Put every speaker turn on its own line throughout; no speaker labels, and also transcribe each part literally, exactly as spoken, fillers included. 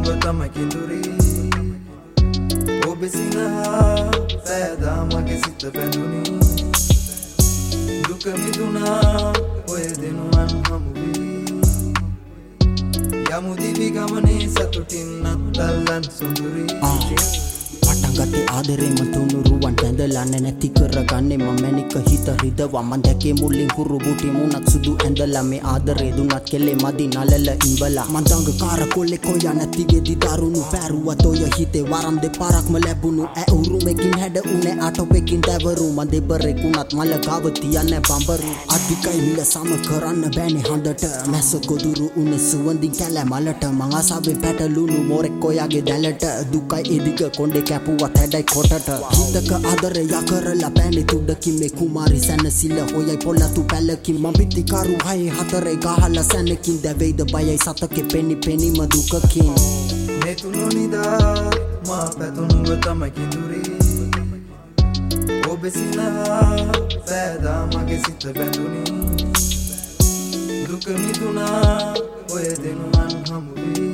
තම කිඳුරි ඔබ සිනහා සෑදා මගේ සිත බැඳුනි දුක මිදුනා ඔය දෙනුවන් හමු වී යමු දිවි ගමනේ සතුටින් අත්දල්ලන් සුඳුරි
පටන්ගත්තේ ආදරේම තුනුරුවන් බැඳලාන නැති කරගන්නේ මම මැනික හිත රිදවා මන් දැකේ මුලින් කුරු බුටි මුණක් සුදු ඇඳලා මේ ආදරේ දුන්නත් කෙලේ මදි නලල ඉඹලා මන් දඟ කාර කොල්ලේ කොයා නැති වෙදි දරුණු පැරුවත් ඔය හිතේ වරම් දෙපාරක්ම ලැබුණු ඈ උරුමකින් හැඩ උනේ ආටෝපෙකින් දැවරු මන් දෙබරෙකුණත් මල ගාව තියන්නේ බම්බරු අධිකයි මිල සම කරන්න බෑනේ හඳට මැස්ස ගොදුරු උනේ සුවඳින් කැල මලට මං ආසාවෙන් පැටලුණු මොරෙක් කොයාගේ දැලට දුකයි එදිග කොණ්ඩේ කැපුවත් හැඩයි කොටට හිතක ආදරේ යකරලා පෑනේ තුඩකින් මේ කුමාරි සැනසිල්ල හොයයි පොළතු පැලකින් මම පිටිකාරු හයේ හතරේ ගහලා සැනකින් දැවෙයිද බයයි සතකේ පෙනි පෙනීම දුකකින්
නෙතුණු නිදා මා පැතුණුව තම කිඳුරි ඔබ සිනහා සෑදා මගේ සිත බැඳුනි දුක මිදුනා ඔය දෙනුවන් හමු වී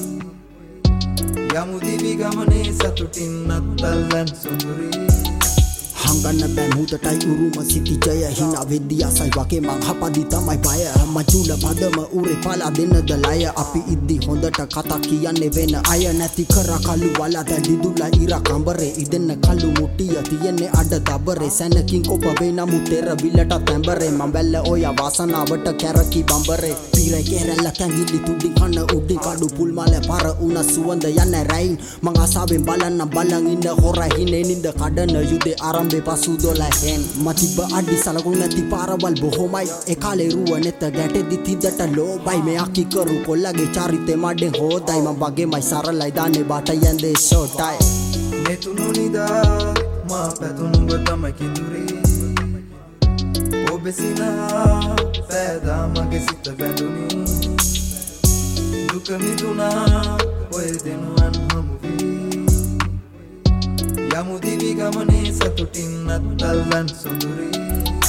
යමු දිවි ගමනේ සතුටින් අත්දල්ලන් සුඳුරි
හංගන්න බෑ මුහුදටයි උරුම සිටි ජය හිනා වෙද්දී ආසයි වගේ මං හපදි තමයි බය මචුල පදම උරේ පාලා දෙන්නද ලය අපි ඉද්දි හොඳට කතා කියන්නේ වෙන අය නැති කර කලු වලා දැඩිදුලා ඉර කඹරේ ඉදෙන්න කලු මුට්ටිය තියන්නේ අඩ දබරේ සැනකින් කොප වේනමු තෙර විලට තැඹරේ මම බැල්ල ඔය වාසනාවට කැරකි බම්බරේ පීරේ කෙරල්ල කැංගිලි තුඩින් කන උඩින් කඩු පුල් මාල පර උන සුවඳ යන්නේ රයින් මං ආසාවෙන් බලන්න බලන් ඉන්න හොරා හිනේ නින්ද කඩන යුදේ ආරම්භේ පසු දොළහෙන් මතිබ අඩි සලකුණු නැති පාරවල් බොහොමයි ඒ කාලේ රුව නෙත ගැටෙදි තිදට ලෝබයි මේ අකි කරු කොල්ලගේ චරිතේ මඩෙන් හොදයි මම වගේමයි සරලයි දාන්නේ බාට යන්නේ ෂෝටයි
නෙතුණු නිදා මා පැතුණුව තම කිඳුරි ඔබ සිනහා සෑදා මගේ සිත බැඳුනි දුක මිදුනා ඔය දෙනුවන් හමු වී යමු දිවි ගමනේ සතුටින් අත්දල්ලන් සුඳුරි